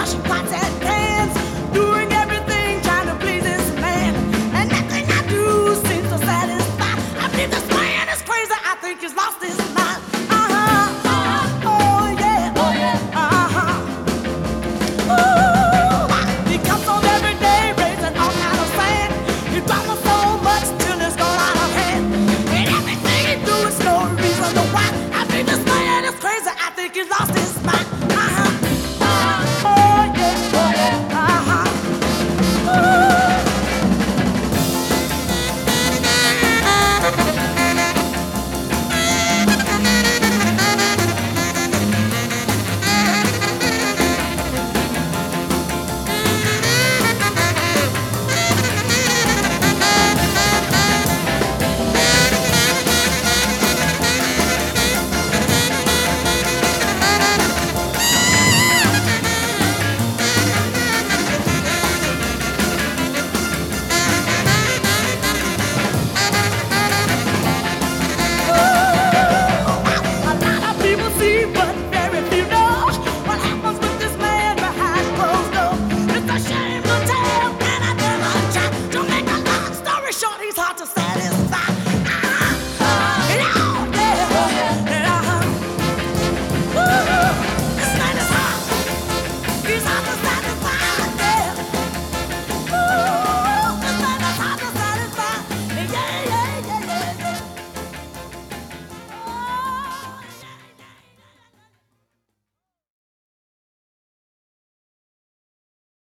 washing pots and pans, doing everything trying to please this man. And nothing I do seems to satisfy. I believe this man is crazy. I think he's lost his mind. Oh yeah, oh yeah, Ooh, he comes home every day raising all kind of sand. He drama so much till it's gone out of hand. And everything he do is no reason to why. I think this man is crazy. I think he's lost his mind.